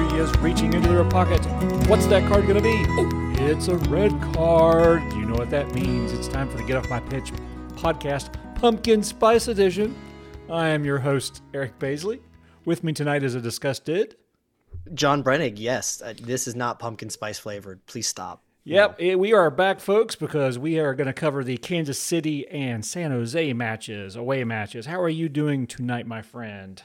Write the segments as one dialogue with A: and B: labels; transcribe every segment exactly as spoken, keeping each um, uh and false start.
A: he is reaching into their pocket. What's that card going to be? Oh, it's a red card. Do you know what that means? It's time for the Get Off My Pitch podcast, Pumpkin Spice Edition. I am your host, Eric Baisley. With me tonight is a disgusted
B: John Brennig. Yes, uh, this is not pumpkin spice flavored. Please stop.
A: Yep, no. We are back, folks, because we are going to cover the Kansas City and San Jose matches, away matches. How are you doing tonight, my friend?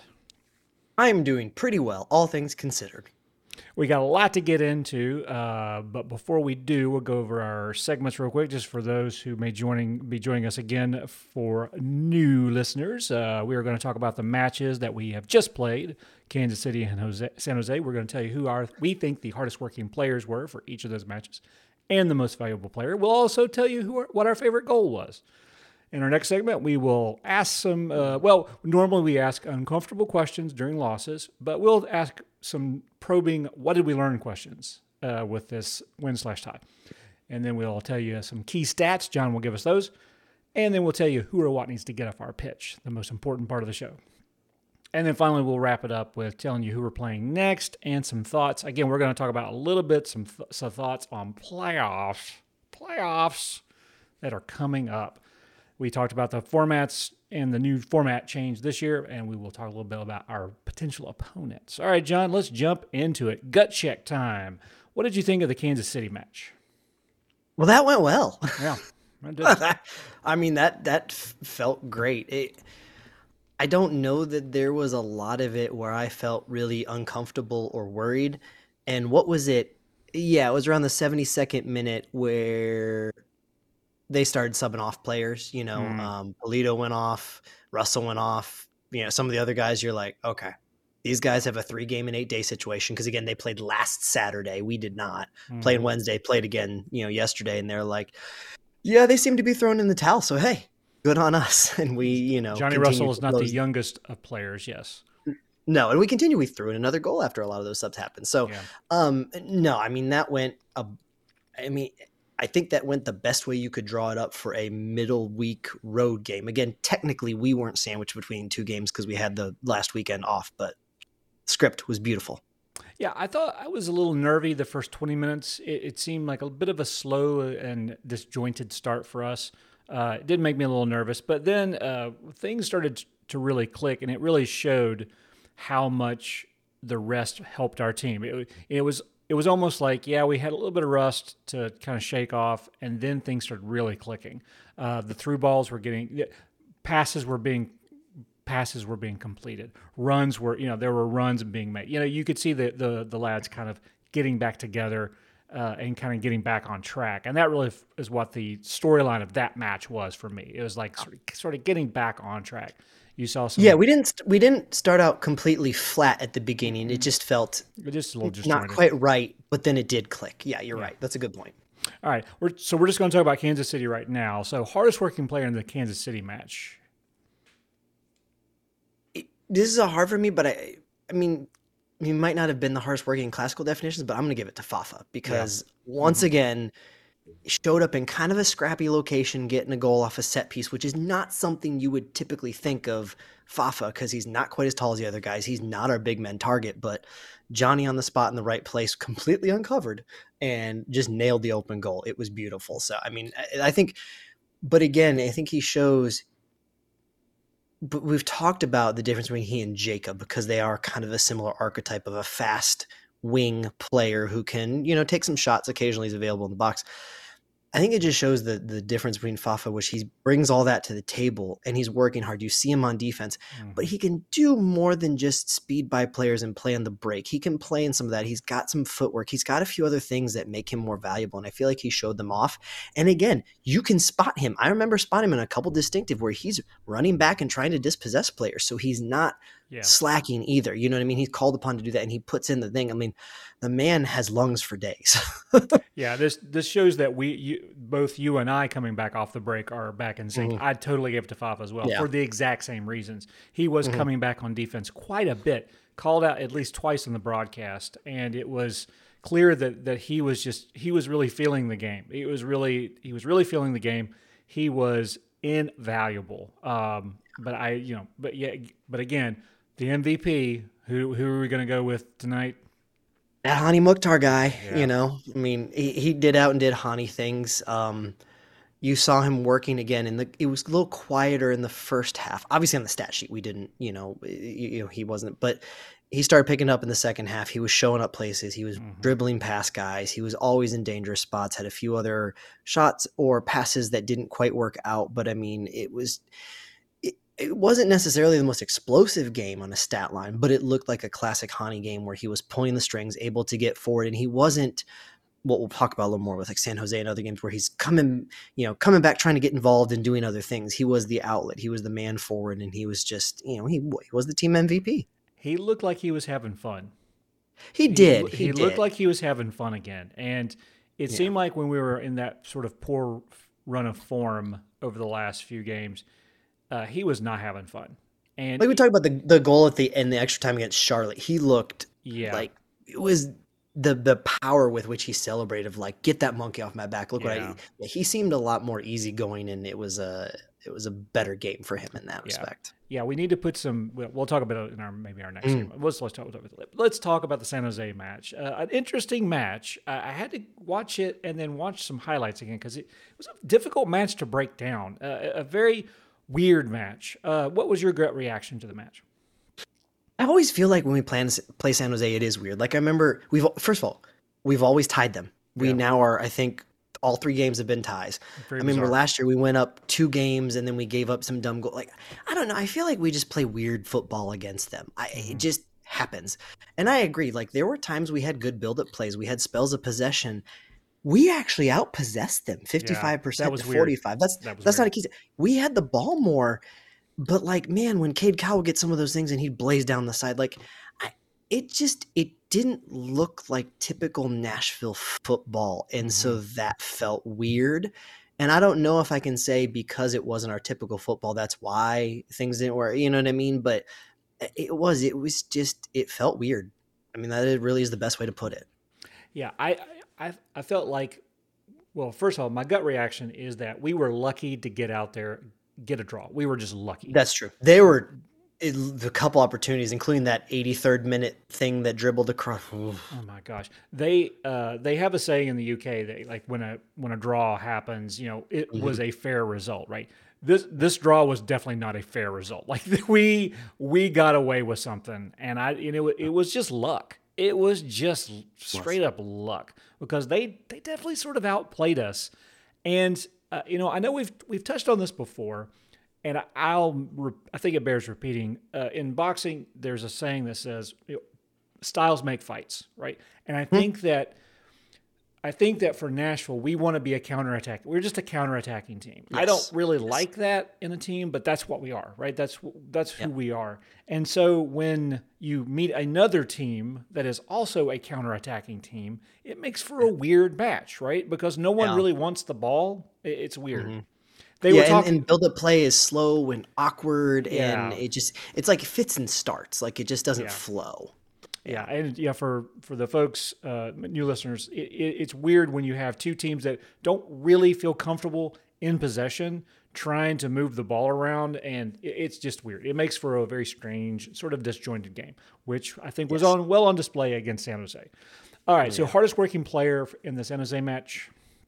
B: I'm doing pretty well, all things considered.
A: We got a lot to get into, uh, but before we do, we'll go over our segments real quick, just for those who may joining be joining us again for new listeners. Uh, we are going to talk about the matches that we have just played, Kansas City and Jose, San Jose. We're going to tell you who our we think the hardest working players were for each of those matches, and the most valuable player. We'll also tell you who our, what our favorite goal was. In our next segment, we will ask some, uh, well, normally we ask uncomfortable questions during losses, but we'll ask some probing, what did we learn questions uh, with this win slash tie. And then we'll tell you some key stats. John will give us those. And then we'll tell you who or what needs to get off our pitch, the most important part of the show. And then finally, we'll wrap it up with telling you who we're playing next and some thoughts. Again, we're going to talk about a little bit, some, th- some thoughts on playoffs, playoffs that are coming up. We talked about the formats and the new format change this year, and we will talk a little bit about our potential opponents. All right, John, let's jump into it. Gut check time. What did you think of the Kansas City match?
B: Well, that went well.
A: Yeah, I did.
B: I mean, that that f- felt great. It, I don't know that there was a lot of it where I felt really uncomfortable or worried. And what was it? Yeah, it was around the seventy-second minute where they started subbing off players, you know, mm. um, Polito went off, Russell went off, you know, some of the other guys, you're like, okay, these guys have a three game and eight day situation. Cause again, they played last Saturday. We did not mm. played Wednesday, played again, you know, yesterday. And they're like, yeah, they seem to be thrown in the towel. So, hey, good on us. And we, you know,
A: Johnny Russell is not the youngest of players. Yes.
B: No. And we continue, we threw in another goal after a lot of those subs happened. So, yeah. um, no, I mean, that went, uh, I mean, I think that went the best way you could draw it up for a middle week road game. Again, technically we weren't sandwiched between two games because we had the last weekend off, but script was beautiful.
A: Yeah, I thought I was a little nervy the first twenty minutes. It, it seemed like a bit of a slow and disjointed start for us. Uh, it did make me a little nervous, but then uh, things started to really click, and it really showed how much the rest helped our team. It, it was It was almost like, yeah, we had a little bit of rust to kind of shake off, and then things started really clicking. Uh, the through balls were getting, passes were being, passes were being completed. Runs were, you know, there were runs being made. You know, you could see the the, the lads kind of getting back together uh, and kind of getting back on track, and that really is what the storyline of that match was for me. It was like sort of, sort of getting back on track. You saw some.
B: Yeah, we didn't we didn't start out completely flat at the beginning. It just felt
A: it just a little
B: not quite right, but then it did click. Yeah, you're yeah. right. That's a good point.
A: All right, we're, so we're just going to talk about Kansas City right now. So hardest working player in the Kansas City match.
B: It, this is a hard for me, but I I mean, he might not have been the hardest working in classical definitions, but I'm going to give it to Fafa because yeah. once mm-hmm. again, showed up in kind of a scrappy location, getting a goal off a set piece, which is not something you would typically think of Fafa because he's not quite as tall as the other guys. He's not our big men target, but Johnny on the spot in the right place, completely uncovered, and just nailed the open goal. It was beautiful. So, I mean, I, I think, but again, I think he shows, but we've talked about the difference between he and Jacob because they are kind of a similar archetype of a fast wing player who can, you know, take some shots occasionally. He's available in the box. I think it just shows the the difference between Fafa, which he brings all that to the table and he's working hard. You see him on defense, mm-hmm. but he can do more than just speed by players and play on the break. He can play in some of that. He's got some footwork. He's got a few other things that make him more valuable. And I feel like he showed them off. And again, you can spot him. I remember spotting him in a couple distinctive where he's running back and trying to dispossess players. So he's not yeah. slacking either. You know what I mean? He's called upon to do that and he puts in the thing. I mean, the man has lungs for days.
A: yeah, this this shows that we, you, both you and I coming back off the break are back in sync. Mm-hmm. I'd totally give it to Fafa as well yeah. for the exact same reasons. He was mm-hmm. coming back on defense quite a bit, called out at least twice in the broadcast, and it was clear that that he was just he was really feeling the game. He was really he was really feeling the game. He was invaluable. Um, but I, you know, but yeah, but again, the M V P. Who who are we going to go with tonight?
B: That Hani Mukhtar guy, you
A: Yeah.
B: know, I mean, he, he did out and did Hani things. Um, you saw him working again in the. It was a little quieter in the first half. Obviously, on the stat sheet, we didn't, you know, you, you know, he wasn't, but he started picking up in the second half. He was showing up places. He was
A: Hmm.
B: dribbling past guys. He was always in dangerous spots. Had a few other shots or passes that didn't quite work out, but I mean, it was it, it wasn't necessarily the most explosive game on a stat line, but it looked like a classic Hani game where he was pulling the strings, able to get forward, and he wasn't what we'll talk about a little more with like San Jose and other games where he's coming, you know, coming back trying to get involved and doing other things. He was the outlet. He was the man forward, and he was just, you know, he, he was the team M V P.
A: He looked like he was having fun.
B: He
A: He
B: did. He
A: he looked
B: did.
A: like he was having fun again, and it
B: Yeah.
A: seemed like when we were in that sort of poor run of form over the last few games, uh, he was not having fun. And
B: Like we talked about the the goal at the end, the extra time against Charlotte. He looked
A: yeah,
B: like it was the the power with which he celebrated of like get that monkey off my back. Look what
A: yeah,
B: I. Yeah, he seemed a lot more easygoing, and it was a it was a better game for him in that
A: yeah,
B: respect.
A: yeah. We need to put some. We'll, we'll talk about it in our maybe our next
B: Mm.
A: segment. Let's let's talk about it. Let's talk about the San Jose match. Uh, an interesting match. Uh, I had to watch it and then watch some highlights again because it, it was a difficult match to break down. Uh, a a very weird match. Uh, what was your gut reaction to the match?
B: I always feel like when we plan play San Jose, it is weird. Like I remember we've first of all we've always tied them. We
A: Yeah,
B: now are I think all three games have been ties.
A: very
B: I remember
A: bizarre.
B: last year we went up two games and then we gave up some dumb goal. Like I don't know. I feel like we just play weird football against them. I, it
A: Hmm.
B: just happens. And I agree. Like there were times we had good build up plays. We had spells of possession. We actually outpossessed them
A: Yeah, that
B: fifty-five percent to
A: was weird.
B: forty-five. That's
A: That was
B: that's not
A: weird.
B: a key. We had the ball more, but like, man, when Cade Cowell would get some of those things and he'd blaze down the side, like, I, it just it didn't look like typical Nashville football, and
A: Hmm.
B: so that felt weird. And I don't know if I can say because it wasn't our typical football, that's why things didn't work. You know what I mean? But it was it was just it felt weird. I mean, that really is the best way to put it.
A: Yeah, I, I I felt like, well, first of all, my gut reaction is that we were lucky to get out there, get a draw. We were just lucky.
B: That's true. They were it, the couple opportunities, including that eighty-third minute thing that dribbled across.
A: Oh my gosh, they uh, they have a saying in the U K that like when a when a draw happens, you know, it
B: Mhm.
A: was a fair result, right? This this draw was definitely not a fair result. Like we we got away with something, and I you know it was just luck. It was just
B: Was.
A: straight up luck because they they definitely sort of outplayed us. And uh, you know, I know we've we've touched on this before, and I, I'll re- I think it bears repeating. Uh, in boxing, there's a saying that says, you know, "Styles make fights," right? And I
B: Hmm.
A: think that I think that for Nashville, we want to be a counterattack. We're just a counterattacking team. I don't
B: Yes.
A: really
B: Yes.
A: like that in a team, but that's what we are, right? That's that's who
B: Yeah.
A: we are. And so when you meet another team that is also a counterattacking team, it makes for a weird match, right? Because no one
B: Yeah.
A: really wants the ball. I- It's weird.
B: Hmm.
A: They
B: Yeah,
A: were
B: and,
A: talking,
B: and build up play is slow and awkward, and
A: yeah,
B: it just it's like fits and starts. Like it just doesn't
A: yeah.
B: flow.
A: Yeah,
B: Yeah.
A: and yeah, for for the folks, uh, new listeners, it, it, it's weird when you have two teams that don't really feel comfortable in possession, trying to move the ball around, and it, it's just weird. It makes for a very strange, sort of disjointed game, which I think was
B: Yes.
A: on well on display against San Jose. All right, so
B: Yeah.
A: hardest working player in the San Jose match.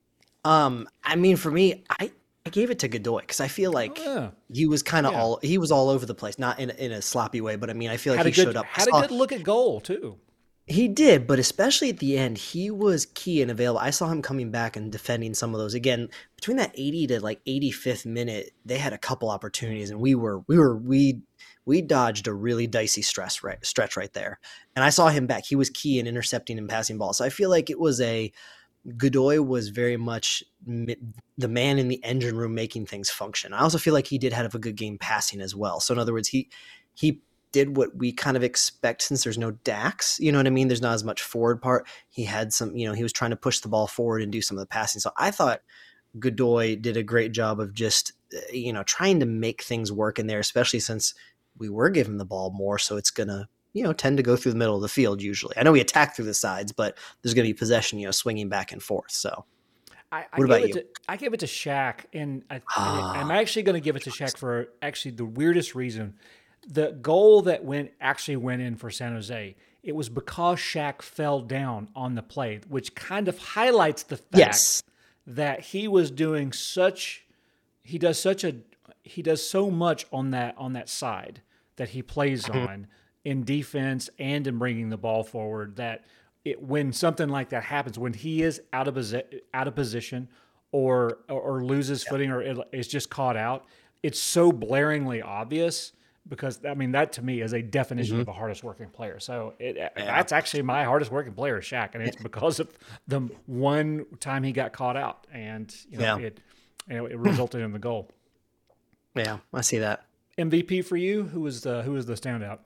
B: Um, I mean, for me, I I gave it to Godoy because I feel
A: Oh
B: like
A: yeah,
B: he was kind of
A: yeah,
B: all he was all over the place, not in a- in a sloppy way, but I mean, I feel like
A: had a
B: he showed
A: good
B: up. I
A: had a
B: saw
A: good look at goal too.
B: he did, but especially at the end, he was key and available. I saw him coming back and defending some of those. Again, between that eighty to like eighty-fifth minute, they had a couple opportunities, and we were we were we we dodged a really dicey stress right stretch right there. And I saw him back. He was key in intercepting and passing balls. So I feel like it was a Godoy was very much mi- the man in the engine room making things function. I also feel like he did have a good game passing as well. So in other words, he he did what we kind of expect since there's no Dax. You know what I mean? There's not as much forward part. He had some, you know, he was trying to push the ball forward and do some of the passing. So I thought Godoy did a great job of just, uh, you know, trying to make things work in there, especially since we were giving the ball more. So it's going to, you know, tend to go through the middle of the field usually. I know we attack through the sides, but there's going to be possession, you know, swinging back and forth. So
A: I, I
B: what
A: gave
B: about
A: it
B: you?
A: to I gave it to Shaq, and I, and I'm
B: Ah,
A: actually going to give it to Shaq for actually the weirdest reason. The goal that went actually went in for San Jose. it was because Shaq fell down on the play, which kind of highlights the fact
B: Yes.
A: that he was doing such, he does such a, he does so much on that on that side that he plays on in defense and in bringing the ball forward. That it when something like that happens, when he is out of posi- out of position or or, or loses footing or it, is just caught out, it's so blaringly obvious. Because, I mean, that to me is a definition
B: Mm-hmm.
A: of a hardest working player. So it, that's actually my hardest working player, Shaq. And it's because of the one time he got caught out. And, you know,
B: Yeah.
A: it, you know, it resulted in the goal.
B: Yeah, I see that.
A: M V P for you? Who was the, who was the standout?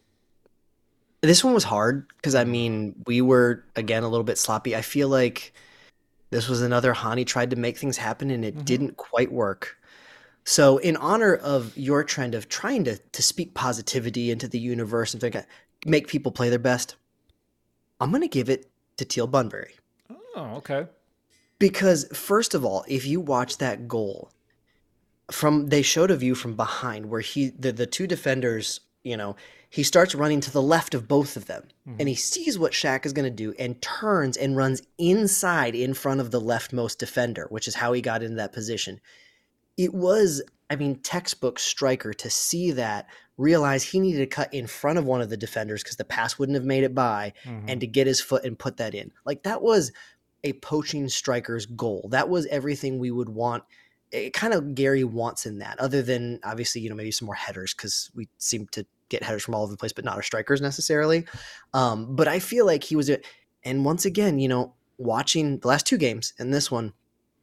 B: This one was hard because, I mean, we were, again, a little bit sloppy. I feel like this was another Hani tried to make things happen and it
A: Mm-hmm.
B: didn't quite work. So in honor of your trend of trying to, to speak positivity into the universe and think, make people play their best, I'm going to give it to Teal Bunbury.
A: Oh, okay.
B: Because first of all, if you watch that goal from, they showed a view from behind where he, the, the two defenders, you know, he starts running to the left of both of them and he sees what Shaq is going to do and turns and runs inside in front of the leftmost defender, which is how he got into that position. It was, I mean, textbook striker to see that, realize he needed to cut in front of one of the defenders because the pass wouldn't have made it by,
A: Mm-hmm.
B: and to get his foot and put that in. Like, that was a poaching striker's goal. That was everything we would want. It kind of Gary wants in that, other than obviously, you know, maybe some more headers because we seem to get headers from all over the place, but not our strikers necessarily. Um, but I feel like he was, a, and once again, you know, watching the last two games and this one,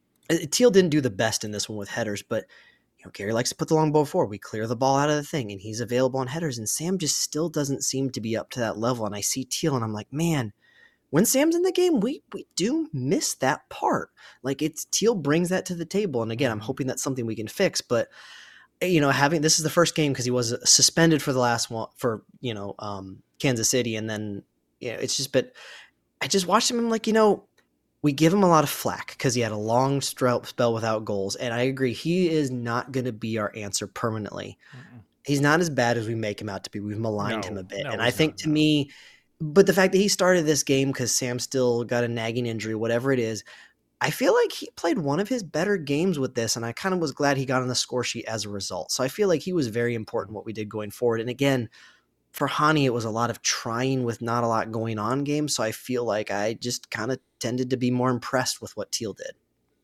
B: Teal didn't do the best in this one with headers, but you know, Gary likes to put the long ball forward. We clear the ball out of the thing, and he's available on headers. And Sam just still doesn't seem to be up to that level. And I see Teal, and I'm like, man, when Sam's in the game, we we do miss that part. Like, it's Teal brings that to the table. And again, I'm hoping that's something we can fix. But you know, having this is the first game because he was suspended for the last one for you know um, Kansas City, and then you know, it's just. But I just watched him. I'm like, you know. We give him a lot of flack because he had a long spell without goals. And I agree, he is not going to be our answer permanently. Mm-mm. He's not as bad as we make him out to be. We've maligned
A: no,
B: him a bit.
A: No,
B: and I think
A: not,
B: to
A: no.
B: me, but the fact that he started this game because Sam still got a nagging injury, whatever it is, I feel like he played one of his better games with this. And I kind of was glad he got on the score sheet as a result. So I feel like he was very important what we did going forward. And again, for Hani, it was a lot of trying with not a lot going on games. So I feel like I just kind of tended to be more impressed with what Teal did.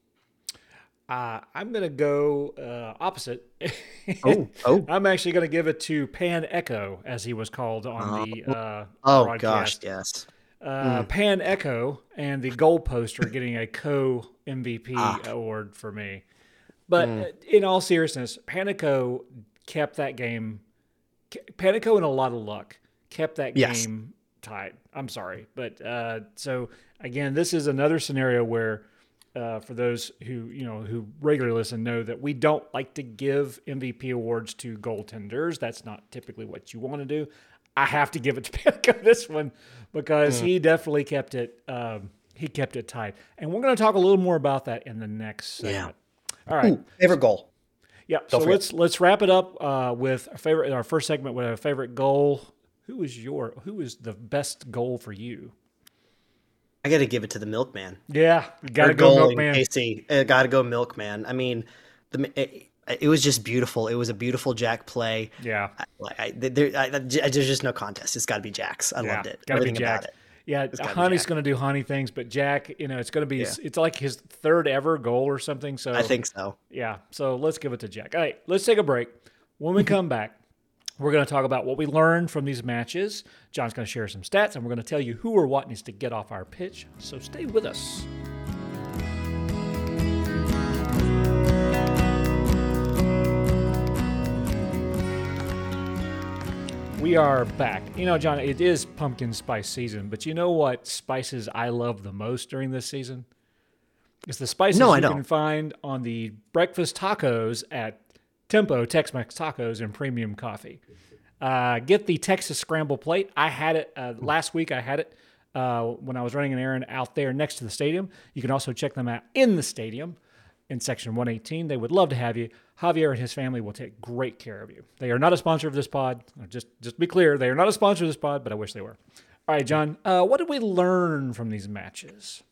A: Uh, I'm going to go uh, opposite.
B: oh, oh.
A: I'm actually going to give it to Pan Echo, as he was called on
B: uh,
A: the uh,
B: oh,
A: broadcast.
B: gosh, yes.
A: Uh, mm. Pan Echo and the goal poster getting a co-M V P ah. award for me. But mm. in all seriousness, Pan Echo kept that game Panico and a lot of luck kept that
B: yes.
A: game tied. I'm sorry. But uh, so again, this is another scenario where uh, for those who, you know, who regularly listen know that we don't like to give M V P awards to goaltenders. That's not typically what you want to do. I have to give it to Panico this one because mm. he definitely kept it. Um, he kept it tight. And we're going to talk a little more about that in the next segment.
B: Yeah.
A: All right.
B: Ooh, favorite goal.
A: Yeah, so let's let's wrap it up uh, with our favorite. Our first segment with a favorite goal. Who is your? Who is the best goal for you?
B: I got to give it to the Milkman.
A: Yeah, got to go Milkman.
B: K C, uh, got to go Milkman. I mean, the it, it was just beautiful. It was a beautiful Jack play.
A: Yeah,
B: I, I, there, I, there's just no contest. It's got to be Jack's. I
A: yeah,
B: loved it.
A: Gotta
B: Everything
A: be Jack.
B: about it.
A: Yeah, Honey's going to do Honey things, but Jack, you know, it's going to be, yeah. it's like his third ever goal or something. So
B: I think so.
A: Yeah. So let's give it to Jack. All right, let's take a break. When we come back, we're going to talk about what we learned from these matches. John's going to share some stats, and we're going to tell you who or what needs to get off our pitch. So stay with us. We are back. You know, John, it is pumpkin spice season, but you know what spices I love the most during this season? It's the spices
B: no,
A: you
B: I don't.
A: can find on the breakfast tacos at Tempo Tex-Mex Tacos and Premium Coffee. Uh, get the Texas Scramble Plate. I had it uh, last week. I had it uh, when I was running an errand out there next to the stadium. You can also check them out in the stadium in section one eighteen. They would love to have you. Javier and his family will take great care of you. They are not a sponsor of this pod. Just, just to be clear, they are not a sponsor of this pod, but I wish they were. All right, John. Uh, what did we learn from these matches?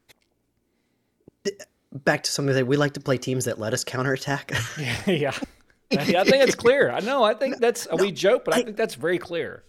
B: Back to something that we like to play teams that let us counterattack.
A: Yeah, yeah. I think it's clear. I know. I think that's
B: no,
A: we joke, but I,
B: I,
A: think that's very clear.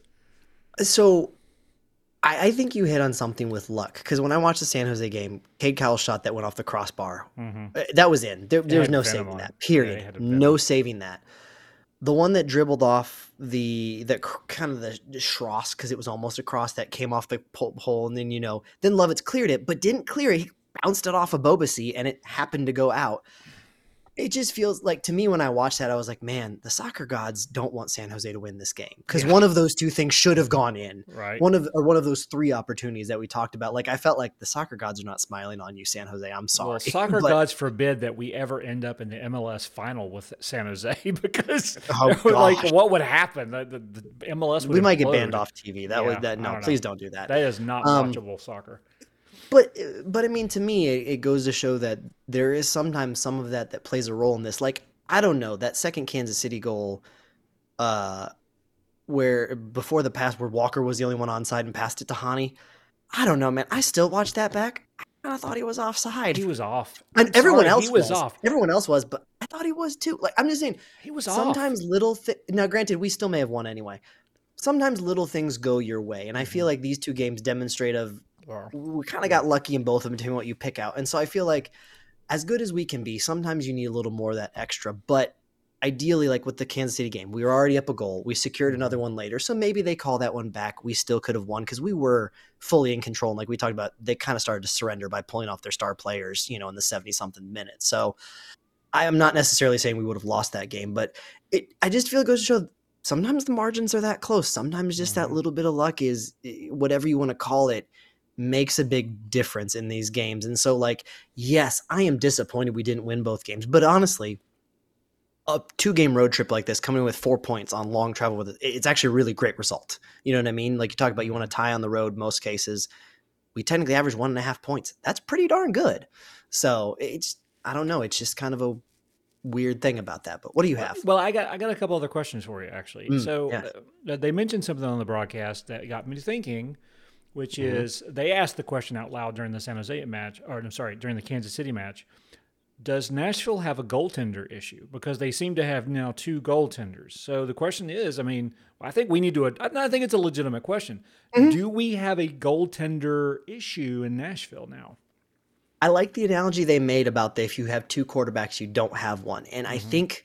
B: So, I, I think you hit on something with luck because when I watched the San Jose game, Cade Cowell's shot that went off the crossbar, mm-hmm. uh, that was in. There, there was no saving that. Period. Yeah, no saving that. The one that dribbled off the that kind of the, the Schross because it was almost a cross that came off the pole, and then you know then Lovitz cleared it, but didn't clear it. He bounced it off of Bobasi, and it happened to go out. It just feels like to me when I watched that, I was like, man, the soccer gods don't want San Jose to win this game because yeah. one of those two things should have gone in.
A: Right.
B: One of or one of those three opportunities that we talked about. Like I felt like the soccer gods are not smiling on you, San Jose. I'm sorry.
A: Well, soccer but, gods forbid that we ever end up in the M L S final with San Jose because oh, like what would happen? The, the, the M L S would
B: we
A: implode.
B: Might get banned off T V. That
A: yeah,
B: was that. No,
A: don't
B: please don't do that.
A: That is not um, watchable soccer.
B: But, but I mean, to me, it, it goes to show that there is sometimes some of that that plays a role in this. Like, I don't know, that second Kansas City goal uh, where before the pass where Walker was the only one onside and passed it to Hani. I don't know, man. I still watched that back. I thought he was offside.
A: He was off.
B: I'm and everyone sorry, else
A: he was,
B: was
A: off.
B: Everyone else was, but I thought he was too. Like, I'm just saying,
A: he was
B: sometimes
A: off.
B: little thi- Now, granted, we still may have won anyway. Sometimes little things go your way. And I feel like these two games demonstrate of Wow. we kind of got lucky in both of them depending on what you pick out. And so I feel like as good as we can be, sometimes you need a little more of that extra. But ideally, like with the Kansas City game, we were already up a goal. We secured another one later. So maybe they call that one back. We still could have won because we were fully in control. And like we talked about, they kind of started to surrender by pulling off their star players, you know, in the seventy-something minutes. So I am not necessarily saying we would have lost that game, but it, I just feel it goes to show sometimes the margins are that close. Sometimes just mm-hmm. that little bit of luck is whatever you want to call it. Makes a big difference in these games. And so like, yes, I am disappointed we didn't win both games, but honestly, a two game road trip like this coming with four points on long travel with it, it's actually a really great result. You know what I mean? Like you talk about, you want to tie on the road. Most cases we technically average one and a half points. That's pretty darn good. So it's, I don't know. It's just kind of a weird thing about that, but what do you have?
A: Well, I got, I got a couple other questions for you actually. Mm, so
B: yeah.
A: uh, they mentioned something on the broadcast that got me thinking, which mm-hmm. is they asked the question out loud during the San Jose match, or I'm sorry, during the Kansas City match. Does Nashville have a goaltender issue? Because they seem to have now two goaltenders. So the question is, I mean, I think we need to, I think it's a legitimate question. Mm-hmm. Do we have a goaltender issue in Nashville now?
B: I like the analogy they made about the, if you have two quarterbacks, you don't have one. And mm-hmm. I think,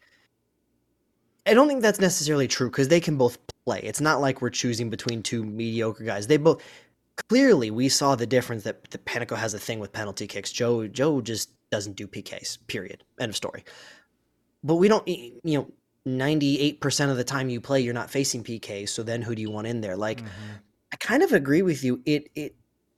B: I don't think that's necessarily true because they can both play. It's not like we're choosing between two mediocre guys. They both, clearly we saw the difference that the Panico has a thing with penalty kicks. Joe, Joe just doesn't do P Ks, period. End of story. But we don't, you know, ninety-eight percent of the time you play, you're not facing P Ks. So then who do you want in there? Like, mm-hmm. I kind of agree with you. It, it,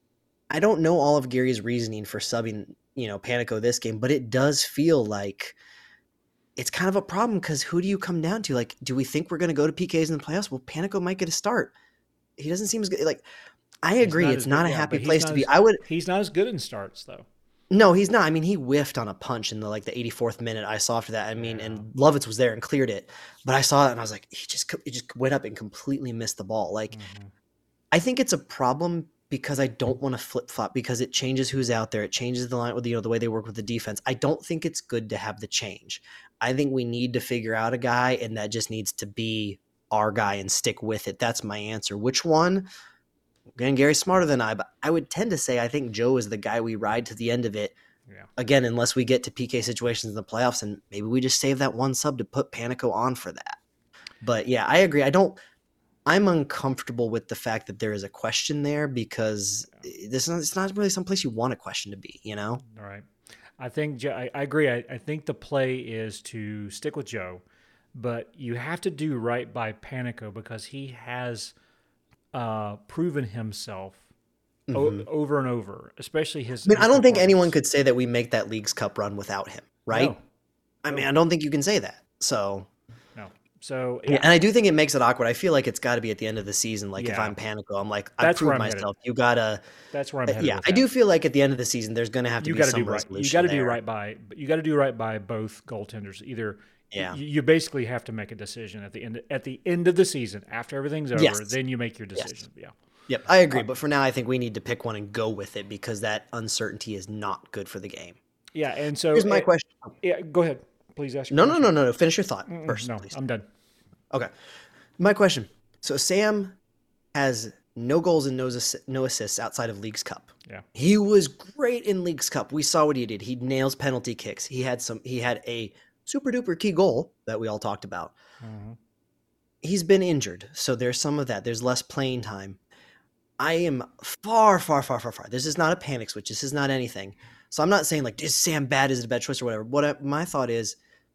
B: I don't know all of Gary's reasoning for subbing, you know, Panico this game, but it does feel like it's kind of a problem because who do you come down to? Like, do we think we're going to go to P Ks in the playoffs? Well, Panico might get a start. He doesn't seem as good. Like, I agree. Not it's not good, a happy yeah, place to be.
A: As,
B: I would.
A: He's not as good in starts though.
B: No, he's not. I mean, he whiffed on a punch in the like the eighty-fourth minute. I saw after that. I mean, yeah. and Lovitz was there and cleared it, but I saw it and I was like, he just he just went up and completely missed the ball. Like, mm-hmm. I think it's a problem because I don't want to flip flop because it changes who's out there. It changes the line with you know the way they work with the defense. I don't think it's good to have the change. I think we need to figure out a guy, and that just needs to be our guy and stick with it. That's my answer. Which one? Again, Gary's smarter than I, but I would tend to say I think Joe is the guy we ride to the end of it. Yeah. Again, unless we get to P K situations in the playoffs, and maybe we just save that one sub to put Panico on for that. But yeah, I agree. I don't. I'm uncomfortable with the fact that there is a question there because yeah. this is it's not really someplace you want a question to be. You know.
A: All right. I think I, I agree. I, I think the play is to stick with Joe, but you have to do right by Panico because he has. Uh, proven himself mm-hmm. o- over and over, especially his.
B: I mean, I don't think anyone could say that we make that Leagues Cup run without him, right? No. I mean, I don't think you can say that. So,
A: no. So,
B: yeah. yeah and I do think it makes it awkward. I feel like it's got to be at the end of the season. Like yeah. if I'm Panico, I'm like, I proved myself. Headed. You gotta.
A: That's where I'm headed.
B: Yeah, I do feel like at the end of the season, there's going to have to
A: you
B: be
A: gotta
B: some
A: do right.
B: resolution.
A: You got to
B: there.
A: do right by. You got to do right by both goaltenders. Either.
B: Yeah.
A: You, you basically have to make a decision at the end. At the end of the season, after everything's over,
B: yes.
A: then you make your decision.
B: Yes.
A: Yeah.
B: Yep, I agree. But for now, I think we need to pick one and go with it because that uncertainty is not good for the game.
A: Yeah, and so
B: Here's my
A: it,
B: question.
A: Yeah, go ahead. Please ask. Your
B: No, no,
A: question.
B: no, no, no. Finish your thought
A: Mm-mm,
B: first,
A: no,
B: please.
A: I'm done.
B: Okay. My question. So Sam has no goals and no, assi- no assists outside of Leagues Cup.
A: Yeah.
B: He was great in Leagues Cup. We saw what he did. He nails penalty kicks. He had some. He had a super duper key goal that we all talked about.
A: Mm-hmm.
B: He's been injured, so there's some of that. There's less playing time. I am far, far, far, far, far. This is not a panic switch. This is not anything. So I'm not saying like, is Sam bad? Is it a bad choice or whatever? What I, my thought is,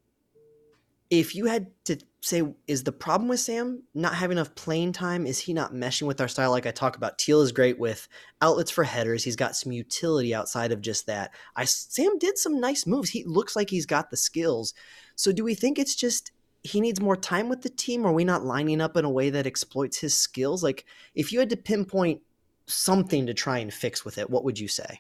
B: if you had to say, is the problem with Sam not having enough playing time? Is he not meshing with our style? Like I talk about, Teal is great with outlets for headers. He's got some utility outside of just that. I Sam did some nice moves. He looks like he's got the skills. So do we think it's just he needs more time with the team? Or are we not lining up in a way that exploits his skills? Like if you had to pinpoint something to try and fix with it, what would you say?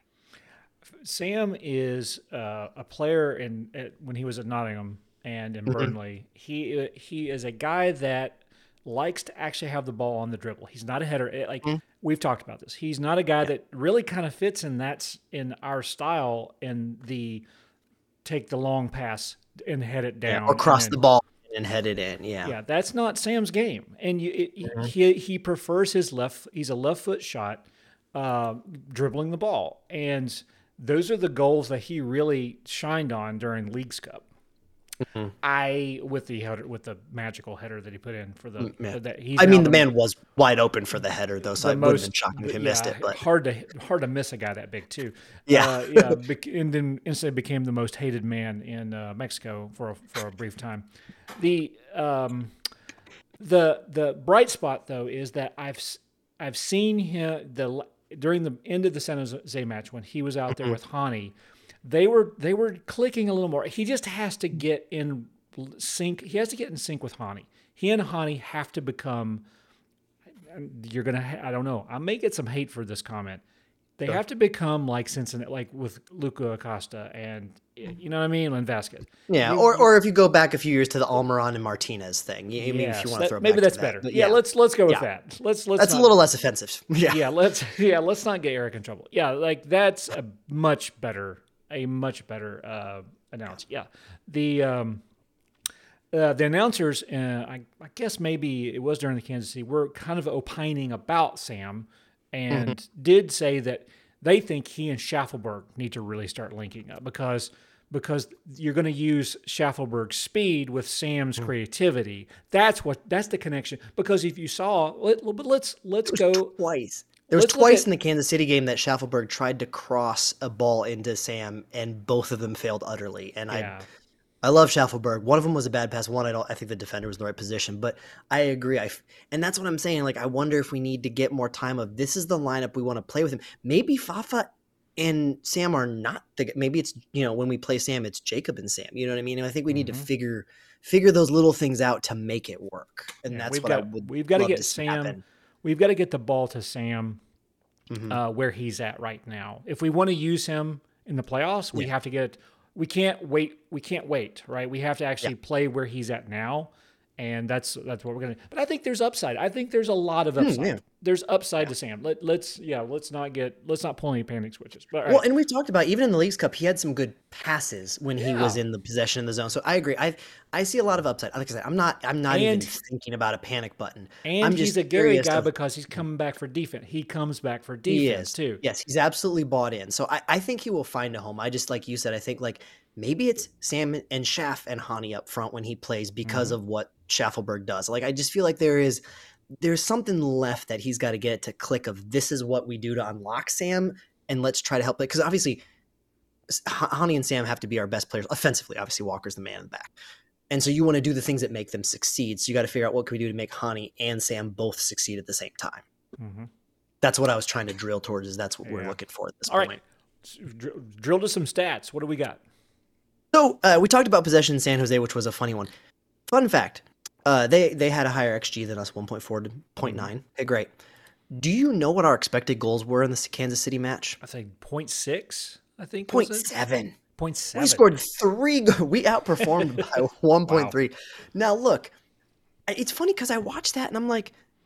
A: Sam is uh, a player in at, when he was at Nottingham and in Burnley. He he is a guy that likes to actually have the ball on the dribble. He's not a header. Like
B: Mhm.
A: we've talked about this. He's not a guy that really kind of fits in that's in our style in the take the long pass and head it down
B: Yeah, or cross
A: and
B: the
A: then-
B: ball and head it in. Yeah.
A: Yeah, that's not Sam's game, and you, it,
B: Mhm.
A: he he prefers his left. He's a left foot shot, uh, dribbling the ball, and those are the goals that he really shined on during Leagues Cup.
B: Mhm.
A: I with the header, with the magical header that he put in for the
B: Yeah.
A: for that he's
B: I
A: now
B: mean, the man was wide open for the header, though, so
A: the
B: it would have
A: most
B: been shocking if he
A: yeah,
B: missed it. But
A: hard to hard to miss a guy that big too.
B: Yeah.
A: uh, yeah, bec- and then instantly became the most hated man in uh, Mexico for a, for a brief time. The um, the the bright spot though is that I've s- I've seen him the during the end of the San Jose match when he was out there with Hani, they were they were clicking a little more. He just has to get in sync. He has to get in sync with Hani. He and Hani have to become. You're gonna. Ha- I don't know. I may get some hate for this comment. They have to become like Cincinnati, like with Luca Acosta and you know what I mean, and Vasquez.
B: yeah,
A: You-
B: or or if you go back a few years to the Almiron and Martinez thing, I mean,
A: Yes,
B: if you want
A: that-
B: to throw
A: maybe
B: back
A: that's
B: to that.
A: better.
B: But
A: Yeah, let's let's go with
B: Yeah.
A: that. Let's let's.
B: that's
A: not,
B: a little less offensive. Yeah,
A: Yeah, let's yeah let's not get Eric in trouble. Yeah, like that's a much better a much better uh, announce. Yeah, the um, uh, the announcers, uh, I, I guess maybe it was during the Kansas City, were kind of opining about Sam and
B: Mm-hmm.
A: did say that they think he and Schaffelberg need to really start linking up because because you're going to use Schaffelberg's speed with Sam's
B: Mm-hmm.
A: creativity. That's what that's the connection. Because if you saw, let, but let's let's go.
B: twice. There was
A: Let's look
B: twice
A: at-
B: in the Kansas City game that Schaffelberg tried to cross a ball into Sam, and both of them failed utterly. And
A: Yeah.
B: I I love Schaffelberg. One of them was a bad pass. One, I don't. I think the defender was in the right position. But I agree. I f- and that's what I'm saying. Like, I wonder if we need to get more time of this is the lineup we want to play with him. Maybe Fafa and Sam are not the. Maybe it's you know when we play Sam, it's Jacob and Sam. You know what I mean? And I think we need
A: Mhm.
B: to figure figure those little things out to make it work. And
A: Yeah,
B: that's
A: we've
B: what
A: got
B: I would.
A: we've got to
B: love
A: get
B: see
A: Sam.
B: happen.
A: We've got to get the ball to Sam
B: Mhm.
A: uh, where he's at right now. If we want to use him in the playoffs, we
B: Yeah.
A: have to get. We can't wait. We can't wait, right? We have to actually play where he's at now, and that's that's what we're gonna. But I think there's upside. I think there's a lot of upside.
B: yeah.
A: There's upside to Sam. Let, let's yeah. Let's not get. Let's not pull any panic switches. But all
B: Well,
A: right.
B: and we've talked about even in the Leagues Cup, he had some good passes when he was
A: Yeah.
B: in the possession in the zone. So I agree. I I see a lot of upside. Like I said, I'm not I'm not even
A: And-
B: thinking about a panic button.
A: and
B: I'm
A: he's
B: just
A: a Gary
B: curious
A: guy
B: of-
A: because he's coming back for defense. He comes back for
B: He
A: defense
B: is
A: too.
B: Yes, he's absolutely bought in. So I, I think he will find a home. I just like you said, I think like maybe it's Sam and Schaff and Hani up front when he plays because
A: Mm-hmm.
B: of what Schaffelberg does. Like I just feel like there is there's something left that he's got to get to click of this is what we do to unlock Sam and let's try to help it because obviously H- Hani and Sam have to be our best players offensively. Obviously, Walker's the man in the back. And so you want to do the things that make them succeed. So you got to figure out what can we do to make Hani and Sam both succeed at the same time.
A: Mhm.
B: That's what I was trying to drill towards is that's what we're
A: Yeah.
B: looking for at this
A: All
B: point.
A: right. S- dr- Drill to some stats. What do we got?
B: So uh, we talked about possession in San Jose, which was a funny one. Fun fact, uh, they, they had a higher X G than us, one point four to zero point nine. Okay, great. Do you know what our expected goals were in the Kansas City match?
A: I think point six. I think
B: Point
A: was it?
B: seven.
A: Point seven.
B: We scored three. Go- we outperformed by one point three. Now look, I- it's funny because I watched that and I'm like,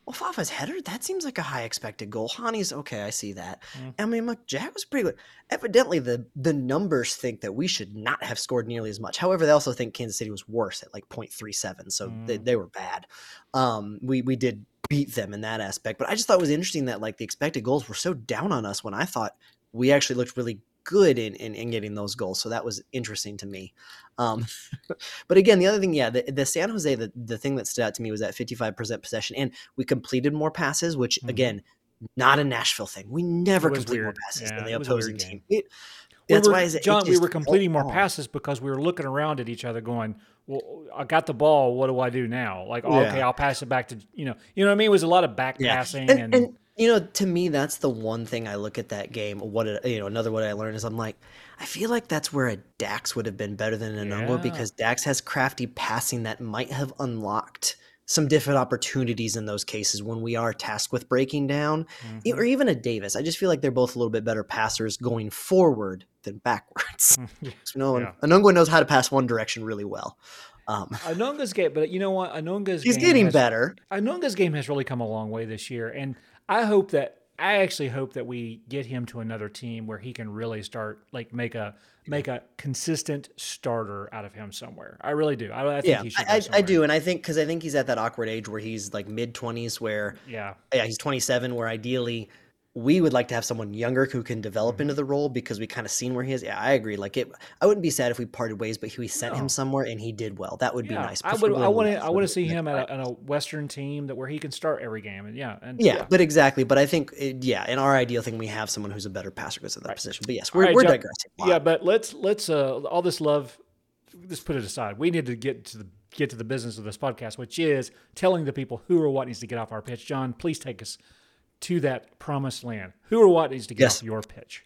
B: well, Fafa's header, that seems like a high expected goal. Hani's okay, I see that.
A: Mm.
B: I mean, look, Jack was pretty good. Evidently, the the numbers think that we should not have scored nearly as much. However, they also think Kansas City was worse at like point three seven, so
A: Mm.
B: they, they were bad. Um, we we did beat them in that aspect, but I just thought it was interesting that like the expected goals were so down on us when I thought we actually looked really good in, in, in getting those goals. So that was interesting to me. Um, but again, the other thing, yeah, the, the San Jose, the, the thing that stood out to me was that fifty-five percent possession, and we completed more passes, which
A: Mhm.
B: again, not a Nashville thing. We never
A: It was
B: complete more
A: weird.
B: passes
A: Yeah,
B: than the
A: it was a weird
B: opposing
A: game.
B: team. It,
A: We
B: that's
A: were,
B: why it
A: John, we
B: just
A: were completing more
B: felt wrong.
A: passes because we were looking around at each other going, well, I got the ball. What do I do now? Like, oh, okay,
B: Yeah.
A: I'll pass it back to, you know, you know what I mean? It was a lot of back
B: Yeah,
A: passing.
B: and,
A: And,
B: and you know, to me, that's the one thing I look at that game. What it, you know, another what I learned is I'm like, I feel like that's where a Dax would have been better than an Anungwa
A: Yeah.
B: because Dax has crafty passing that might have unlocked some different opportunities in those cases when we are tasked with breaking down, E-
A: Mhm.
B: or even a Davis. I just feel like they're both a little bit better passers going forward than backwards.
A: Yeah.
B: You know,
A: Yeah.
B: Anungwa knows how to pass one direction really well. Um,
A: Anunga's game, but you know what? Anunga's
B: he's
A: game
B: getting
A: has,
B: better.
A: Anunga's game has really come a long way this year, and I hope that I actually hope that we get him to another team where he can really start like make a make a consistent starter out of him somewhere. I really do. I, I think
B: Yeah,
A: he should.
B: I, I,
A: go
B: I do,
A: somewhere.
B: and I think because I think he's at that awkward age where he's like mid twenties, where
A: Yeah.
B: yeah, he's twenty-seven, where ideally we would like to have someone younger who can develop
A: Mhm.
B: into the role because we kind of seen where he is. Yeah, I agree. Like it, I wouldn't be sad if we parted ways, but we sent him
A: No.
B: somewhere and he did well. That would be
A: Yeah,
B: nice.
A: I would.
B: Preferably
A: I
B: in the
A: want to.
B: West,
A: I
B: but
A: want to
B: it's
A: see
B: next
A: him at
B: fight.
A: a, at a Western team that where he can start every game. And yeah, and
B: Yeah,
A: yeah.
B: but exactly. But I think it, yeah, in our ideal thing, we have someone who's a better passer because of that
A: Right.
B: position. But yes,
A: All
B: we're
A: right,
B: we're
A: John-
B: digressing. a lot.
A: Yeah, but let's let's uh, all this love. Let's put it aside. We need to get to the get to the business of this podcast, which is telling the people who or what needs to get off our pitch. John, please take us to that promised land. Who or what needs to get
B: Yes.
A: off your pitch?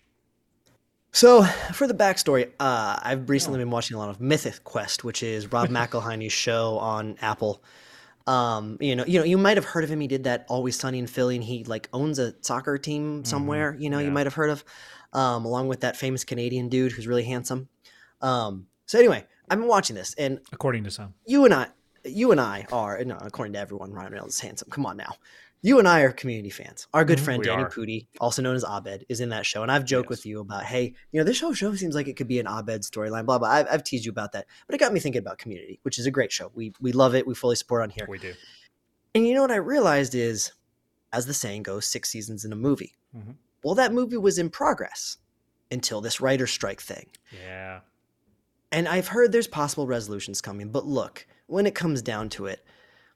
B: So for the backstory, uh, I've recently
A: Oh.
B: been watching a lot of Mythic Quest, which is Rob McElhenney's show on Apple. Um, you know, you know, you might have heard of him. He did that Always Sunny in Philly, and he like owns a soccer team somewhere. You know,
A: yeah.
B: you might have heard of, um, along with that famous Canadian dude who's really handsome. Um, so anyway, I've been watching this, and
A: According to some.
B: you and I, you and I are, no, according to everyone, Ryan Reynolds is handsome. Come on now. You and I are Community fans. Our good
A: Mhm,
B: friend
A: we
B: Danny
A: are.
B: Pudi, also known as Abed, is in that show. And I've joked
A: Yes.
B: with you about, hey, you know, this whole show seems like it could be an Abed storyline, blah, blah. I've, I've teased you about that. But it got me thinking about Community, which is a great show. We we love it. We fully support on here.
A: We do.
B: And you know what I realized is, as the saying goes, six seasons in a movie.
A: Mhm.
B: Well, that movie was in progress until this writer's strike thing.
A: Yeah.
B: And I've heard there's possible resolutions coming, but look, when it comes down to it,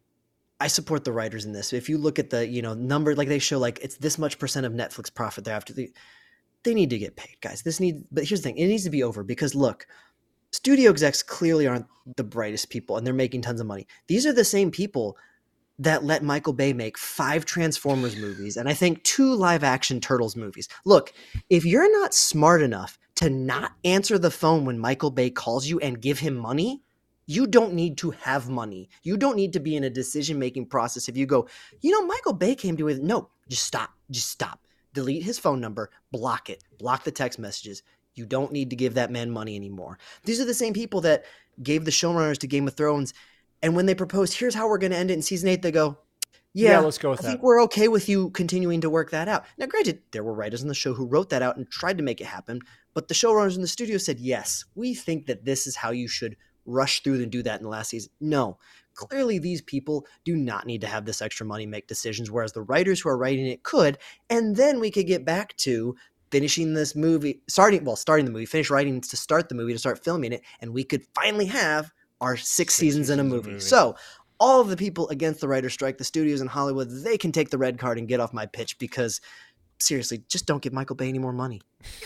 B: I support the writers in this. If you look at the, you know, number, like they show, like it's this much percent of Netflix profit they're after. They, they need to get paid, guys. This need, but here's the thing: it needs to be over because look, studio execs clearly aren't the brightest people, and they're making tons of money. These are the same people that let Michael Bay make five Transformers movies and I think two live action Turtles movies. Look, if you're not smart enough to not answer the phone when Michael Bay calls you and give him money, you don't need to have money. You don't need to be in a decision-making process. If you go, you know, Michael Bay came to it. No, just stop. Just stop. Delete his phone number. Block it. Block the text messages. You don't need to give that man money anymore. These are the same people that gave the showrunners to Game of Thrones. And when they proposed, here's how we're going to end it in season eight, they go, yeah,
A: Yeah, let's go with
B: I
A: that.
B: think we're okay with you continuing to work that out. Now, granted, there were writers on the show who wrote that out and tried to make it happen, but the showrunners in the studio said, yes, we think that this is how you should rush through and do that in the last season. No, clearly these people do not need to have this extra money make decisions, whereas the writers who are writing it could, and then we could get back to finishing this movie, starting, well, starting the movie, finish writing to start the movie, to start filming it, and we could finally have our six,
A: Six
B: seasons in a
A: seasons of
B: movie.
A: movie.
B: So all of the people against the writer's strike, the studios in Hollywood, they can take the red card and get off my pitch because seriously, just don't give Michael Bay any more money.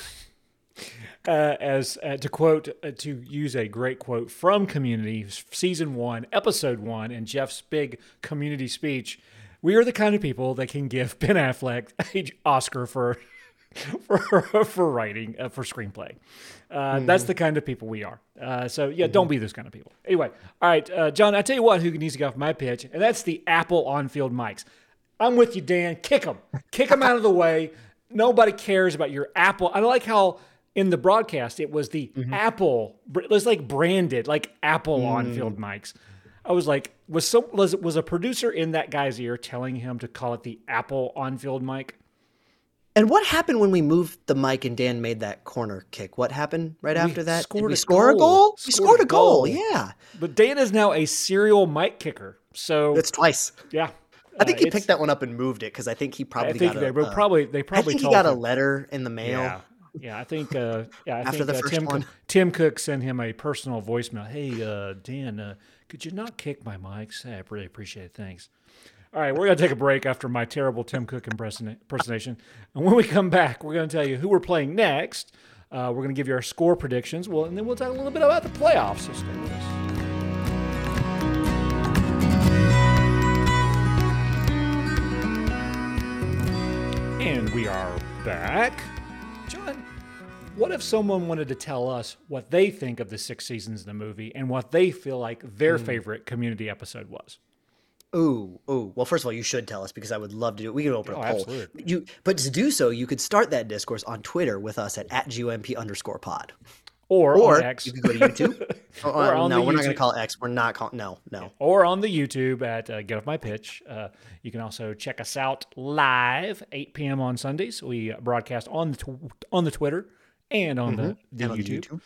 A: Uh, as uh, to quote, uh, to use a great quote from Community, season one, episode one, and Jeff's big Community speech, we are the kind of people that can give Ben Affleck an Oscar for for for writing uh, for screenplay. Uh,
B: Mm-hmm.
A: That's the kind of people we are. Uh, so yeah, don't be those kind of people. Anyway, all right, uh, John. I tell you what, who needs to get off my pitch, and that's the Apple on-field mics. I'm with you, Dan. Kick them, kick them out of the way. Nobody cares about your Apple. I like how in the broadcast it was the
B: Mm-hmm.
A: Apple. It was like branded, like Apple
B: Mm.
A: on-field mics. I was like, was some was was a producer in that guy's ear telling him to call it the Apple on-field mic?
B: And what happened when we moved the mic and Dan made that corner kick? What happened right
A: We
B: after that? Did
A: scored
B: we
A: a
B: score a
A: goal.
B: goal? We
A: Scored
B: scored
A: a
B: a goal.
A: goal.
B: Yeah.
A: But Dan is now a serial mic kicker. So
B: That's twice.
A: yeah,
B: I think
A: uh,
B: he
A: it's-
B: picked that one up and moved it because I think he probably
A: I think
B: got
A: they
B: a.
A: were
B: uh,
A: probably they
B: I
A: probably
B: think he
A: told
B: got a
A: him.
B: letter in the mail.
A: Yeah, yeah. I think uh, yeah. I
B: After
A: think
B: the
A: uh,
B: first
A: Tim
B: one.
A: Cook, Tim Cook sent him a personal voicemail. Hey, uh, Dan, uh, could you not kick my mics? Hey, I really appreciate it. Thanks. All right, we're gonna take a break after my terrible Tim Cook imperson- impersonation, and when we come back, we're gonna tell you who we're playing next. Uh, we're gonna give you our score predictions. Well, and then we'll talk a little bit about the playoffs. So stay with us. And we are back. John, what if someone wanted to tell us what they think of the six seasons of the movie and what they feel like their favorite community episode was?
B: Ooh, ooh. Well, first of all, you should tell us because I would love to do it. We can open
A: Oh,
B: a poll.
A: absolutely.
B: You, but to do so, you could start that discourse on Twitter with us at, at G O M P underscore pod.
A: Or,
B: Or
A: on X.
B: you could go to YouTube. Oh,
A: Or
B: uh,
A: on
B: no,
A: the
B: we're not going
A: YouTube-
B: to call it X. We're not calling. No, no.
A: or on the YouTube at uh, Get Off My Pitch. Uh, you can also check us out live, eight p.m. on Sundays. We broadcast on the tw- on the Twitter and on the, the
B: And on the
A: YouTube.
B: YouTube.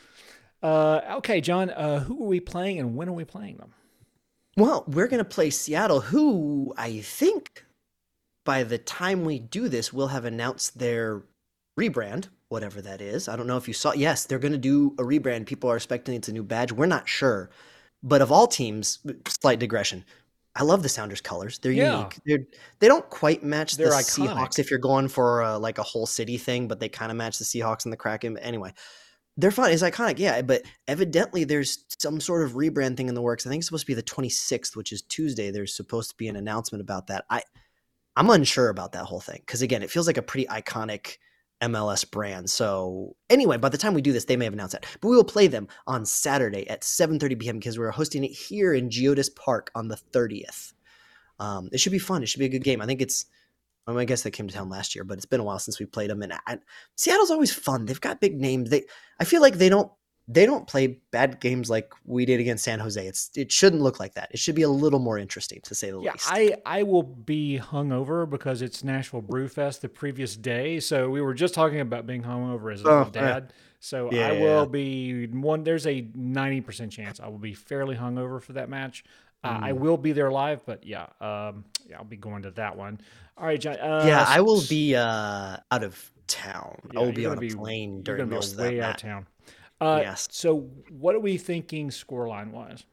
A: Uh, okay, John, uh, who are we playing and when are we playing them?
B: Well, we're going to play Seattle, who I think by the time we do this, will have announced their rebrand, whatever that is. I don't know if you saw. Yes, they're going to do a rebrand. People are expecting it's a new badge. We're not sure. But of all teams, slight digression. I love the Sounders colors. They're
A: Yeah.
B: unique. They're they don't quite match
A: They're
B: the
A: iconic.
B: Seahawks if you're going for uh, like a whole city thing, but they kind of match the Seahawks and the Kraken. Anyway, they're fun. It's iconic, yeah. But evidently, there's some sort of rebrand thing in the works. I think it's supposed to be the twenty-sixth, which is Tuesday. There's supposed to be an announcement about that. I I'm unsure about that whole thing because again, it feels like a pretty iconic M L S brand. So anyway, by the time we do this, they may have announced that. But we will play them on Saturday at seven thirty p.m. because we're hosting it here in Geodis Park on the thirtieth. Um, it should be fun. It should be a good game. I think it's. I, mean, I guess they came to town last year, but it's been a while since we played them. And I, Seattle's always fun. They've got big names. They, I feel like they don't. They don't play bad games like we did against San Jose. It's it shouldn't look like that. It should be a little more interesting, to say the
A: Yeah,
B: least.
A: I, I will be hungover because it's Nashville Brew Fest the previous day. So we were just talking about being hungover as a
B: Oh,
A: dad. So I
B: yeah.
A: will be one. There's a ninety percent chance I will be fairly hungover for that match. Uh, I will be there live, but yeah, um, yeah, I'll be going to that one. All right, John. Uh,
B: yeah, I will be uh, out of town.
A: yeah,
B: I will be
A: you're
B: on a
A: gonna be-
B: plane
A: you're
B: during
A: gonna be
B: most of that
A: way out of
B: match.
A: town. Uh,
B: Yes.
A: So what are we thinking scoreline wise?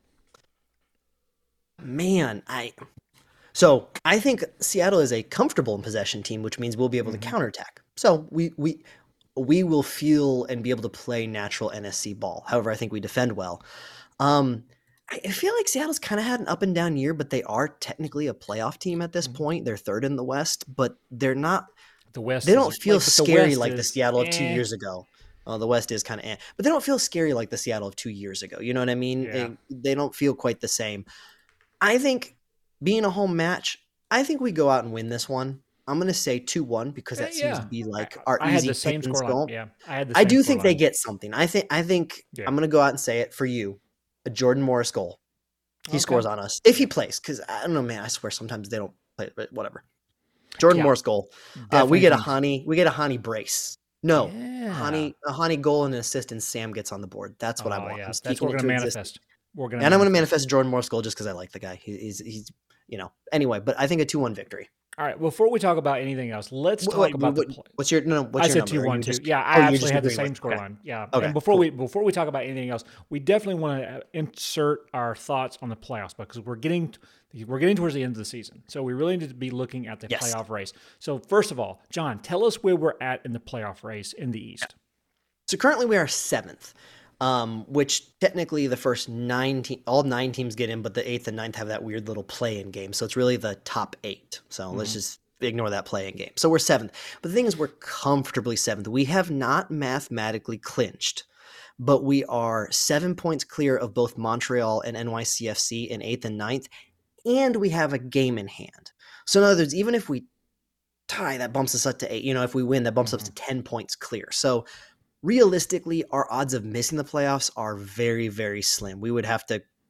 B: Man, I so I think Seattle is a comfortable in possession team, which means we'll be able
A: Mhm.
B: to counterattack. So we we we will feel and be able to play natural N S C ball. However, I think we defend well. Um, I I feel like Seattle's kind of had an up and down year, but they are technically a playoff team at this
A: Mhm.
B: point. They're third in the West, but they're not.
A: The West.
B: They
A: is-
B: don't feel
A: like, but the
B: scary
A: West
B: like the
A: is,
B: Seattle of two
A: eh.
B: years ago. Oh, the West is kind of, eh. But they don't feel scary like the Seattle of two years ago. You know what I mean?
A: Yeah.
B: Eh, They don't feel quite the same. I think being a home match, I think we go out and win this one. I'm going to say two one because that
A: Eh,
B: seems
A: yeah.
B: to be like our
A: I had
B: easy
A: the same
B: pickings
A: scoreline.
B: goal.
A: Yeah, I had the
B: I
A: same
B: do think they
A: scoreline.
B: get something. I think I think
A: Yeah.
B: I'm going to go out and say it for you. A Jordan Morris goal. He
A: Okay.
B: scores on us if he plays because I don't know, man. I swear sometimes they don't play, but whatever. Jordan
A: Yeah.
B: Morris goal. Uh,
A: Definitely
B: we get a
A: think-
B: Hani. We get a Hani brace. No,
A: Yeah.
B: Hani, a Hani goal and an assist, and Sam gets on the board. That's what I
A: Oh,
B: want.
A: yeah.
B: I'm
A: That's
B: speaking
A: what we're
B: it
A: gonna
B: to exist.
A: manifest. We're gonna
B: And I'm going to manifest a Jordan Morris goal just because I like the guy. He, he's he's you know anyway. But I think a two one victory.
A: All right. Before we talk about anything else, let's
B: Wait,
A: talk
B: wait,
A: about
B: what-
A: the play.
B: what's your no? no, What's
A: I
B: your
A: said
B: number?
A: two
B: Or
A: one
B: you
A: two.
B: just-
A: Yeah,
B: oh,
A: I
B: you're
A: actually
B: just
A: had the
B: agreeing
A: same
B: with- okay.
A: scoreline. Yeah.
B: Okay,
A: And before
B: cool.
A: we before we talk about anything else, we definitely want to insert our thoughts on the playoffs because we're getting we're getting towards the end of the season, so we really need to be looking at the
B: Yes.
A: playoff race. So first of all, John, tell us where we're at in the playoff race in the East.
B: So currently we are seventh, um, which technically the first nine te- all nine teams get in, but the eighth and ninth have that weird little play-in game. So it's really the top eight. So let's just ignore that play-in game. So we're seventh. But the thing is, we're comfortably seventh. We have not mathematically clinched, but we are seven points clear of both Montreal and N Y C F C in eighth and ninth, and we have a game in hand. So in other words, even if we tie, that bumps us up to eight. You know, if we win, that bumps us to ten points clear. So realistically, our odds of missing the playoffs are very, very slim. We would have to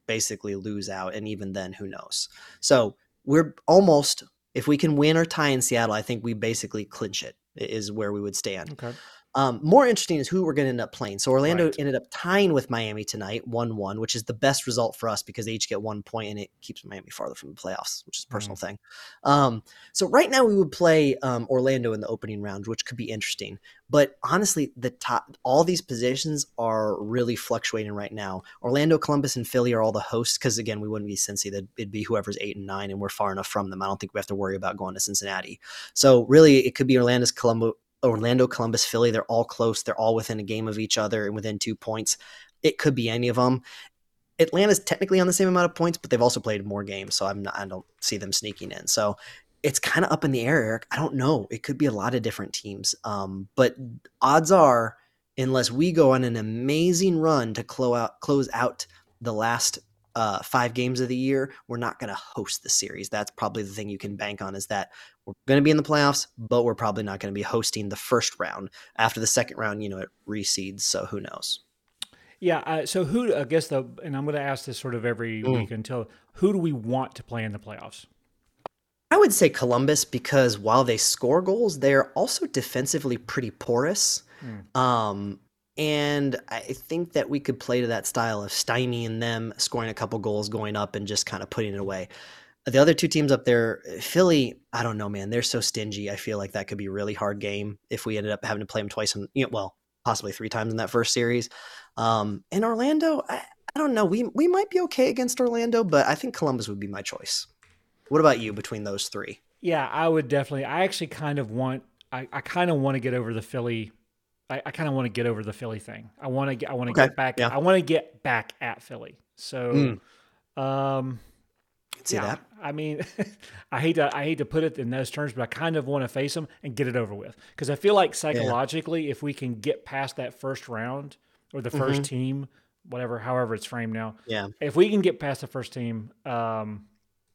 B: basically lose out. And even then, who knows? So we're almost, if we can win or tie in Seattle, I think we basically clinch it, is where we would stand.
A: Okay.
B: Um, more interesting is who we're going to end up playing. So Orlando
A: Right.
B: ended up tying with Miami tonight, one one, which is the best result for us because they each get one point and it keeps Miami farther from the playoffs, which is a personal mm. thing. Um, so right now we would play um, Orlando in the opening round, which could be interesting. But honestly, the top, all these positions are really fluctuating right now. Orlando, Columbus, and Philly are all the hosts because, again, we wouldn't be Cincy. That it'd be whoever's eight and nine, and we're far enough from them. I don't think we have to worry about going to Cincinnati. So really, it could be Orlando's Columbo. Orlando, Columbus, Philly, they're all close. They're all within a game of each other and within two points. It could be any of them. Atlanta's technically on the same amount of points, but they've also played more games, so I'm not, I don't see them sneaking in. So it's kind of up in the air, Eric. I don't know. It could be a lot of different teams. Um, but odds are, unless we go on an amazing run to close out, close out the last uh, five games of the year, we're not going to host the series. That's probably the thing you can bank on, is that we're going to be in the playoffs, but we're probably not going to be hosting the first round. After the second round, you know, it reseeds, so who knows?
A: Yeah, uh, so who, I guess, the, and I'm going to ask this sort of every mm. week until, who do we want to play in the playoffs?
B: I would say Columbus, because while they score goals, they're also defensively pretty porous. Mm. Um, and I think that we could play to that style of stymieing them, scoring a couple goals, going up, and just kind of putting it away. The other two teams up there, Philly, I don't know, man. They're so stingy. I feel like that could be a really hard game if we ended up having to play them twice, in, you know, well, possibly three times in that first series. Um, and Orlando, I, I don't know. We we might be okay against Orlando, but I think Columbus would be my choice. What about you between those three?
A: Yeah, I would definitely. I actually kind of want. I, I kind of want to get over the Philly. I, I kind of want to get over the Philly thing. I want to get. I want to okay. get back. Yeah. I want to get back at Philly. So, mm. um,
B: see
A: yeah,
B: that.
A: I mean, I hate to. I hate to put it in those terms, but I kind of want to face them and get it over with, because I feel like psychologically, yeah. if we can get past that first round or the first mm-hmm. team, whatever, however it's framed now,
B: yeah,
A: if we can get past the first team, um.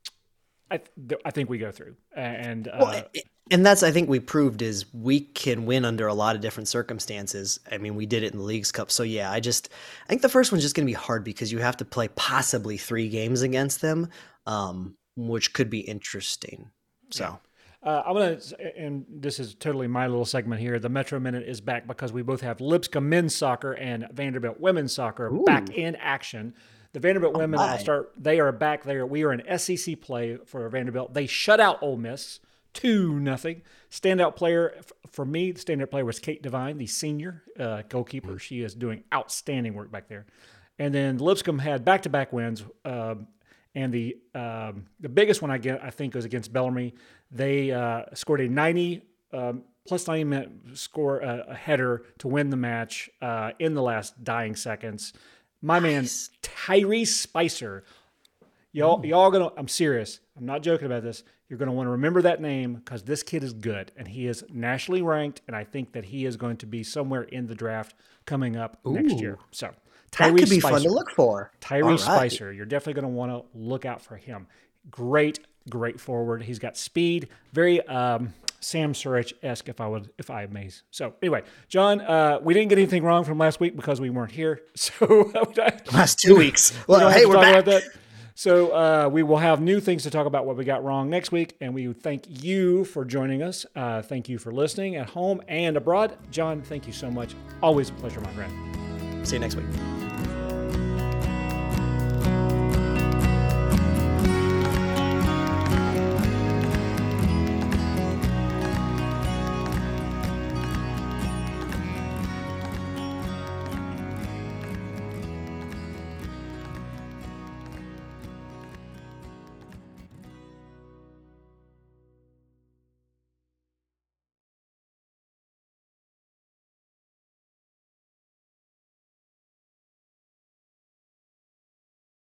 A: I, th- I think we go through, and uh,
B: well, and that's I think we proved is we can win under a lot of different circumstances. I mean, we did it in the Leagues Cup, so yeah. I just I think the first one's just going to be hard because you have to play possibly three games against them, um, which could be interesting. So.
A: Yeah. Uh, I'm gonna, and this is totally my little segment here. The Metro Minute is back because we both have Lipscomb men's soccer and Vanderbilt women's soccer Ooh. back in action. The Vanderbilt oh women my. start. They are back there. We are in S E C play for Vanderbilt. They shut out Ole Miss two nothing. Standout player for me. The standout player was Kate Devine, the senior uh, goalkeeper. Mm. She is doing outstanding work back there. And then Lipscomb had back to back wins. Um, and the um, the biggest one I get I think was against Bellarmine. They uh, scored a ninety um, plus ninety minute score uh, a header to win the match uh, in the last dying seconds. My nice. man, Tyrese Spicer. Y'all, Ooh. y'all gonna, I'm serious. I'm not joking about this. You're going to want to remember that name because this kid is good and he is nationally ranked. And I think that he is going to be somewhere in the draft coming up Ooh. next year. So
B: Tyrese that could be Spicer, fun to look for.
A: Tyrese right. Spicer. You're definitely going to want to look out for him. Great, great forward. He's got speed. Very, um, Sam Surich-esque, if I would, if I may. So anyway, John, uh, we didn't get anything wrong from last week because we weren't here. So
B: last two weeks. Well, we hey, we're back. About that.
A: So uh, we will have new things to talk about what we got wrong next week, and we thank you for joining us. Uh, thank you for listening at home and abroad. John, thank you so much. Always a pleasure, my friend.
B: See you next week.